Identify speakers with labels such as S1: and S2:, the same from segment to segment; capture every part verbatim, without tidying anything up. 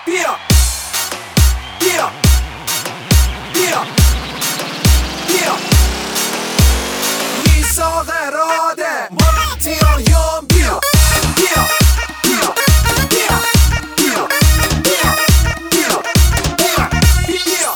S1: بیا بیا بیا بیا میساق اراده مارتیایان بیا بیا بیا بیا بیا بیا بیا بیا بیا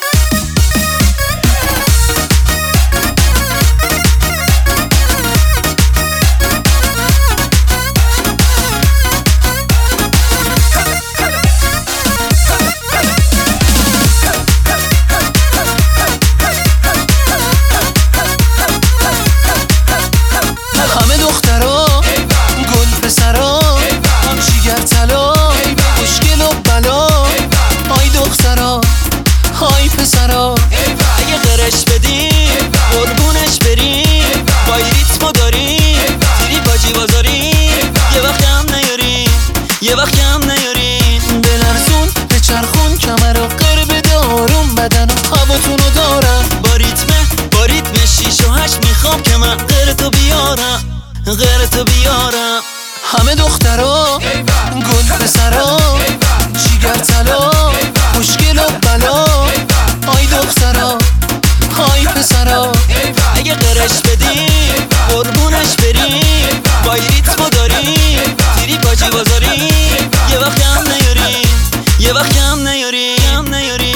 S2: همه دخترا گل پسرا جیگر طلا خوشگل و بلا های دخترا های پسرا اگه قرش بدی قربونش بری بای ریتمو داری تیری باجی بازاری یه وقت کم نیاری یه وقت کم نیاری بلرزون به چرخون کمر و قرب دارون بدن و هواتونو دارم با ریتمه با ریتم شیش و هشت میخوام که من غیرتو بیارم غیرتو بیارم همه دخترا گل پسرا جیگر طلا خوشگل و بلا های دخترا های پسرا اگه قرش بدی قربونش بری بای ریتمو داری تیری باجی بازاری یه وقت کم نیاری یه وقت کم نیاری کم نیاری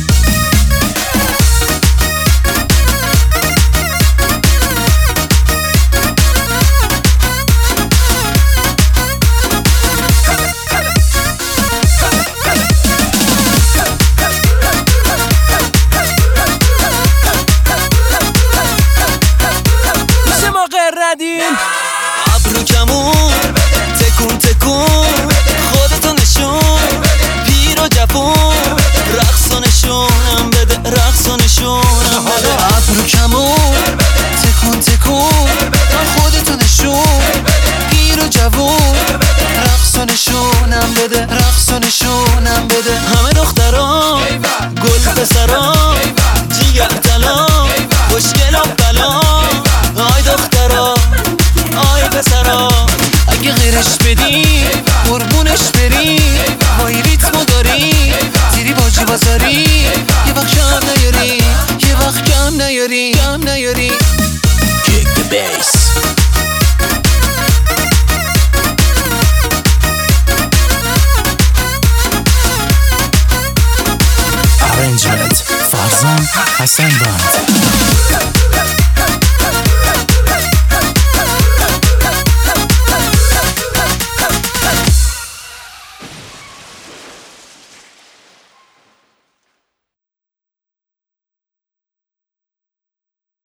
S2: ابرو کمون تکون تکون خودتو نشون پیر و جوون رقص و نشونم بده رقص و نشونم بده ابرو کمون تکون تکون خودتو نشون پیر و جوون رقص و نشونم بده رقص و نشونم بده همه دخترا گل پسرا جیگر طلا خوشگل و بلا های دخترا های پسرا اگه غیرش بدی قربونش بری وای ریتمو داری تیری باجی بازاری یه وقت کم نیاری یه وقت کم نیاری کم نیاری Kick the bass Arrangement فرزان حسن بند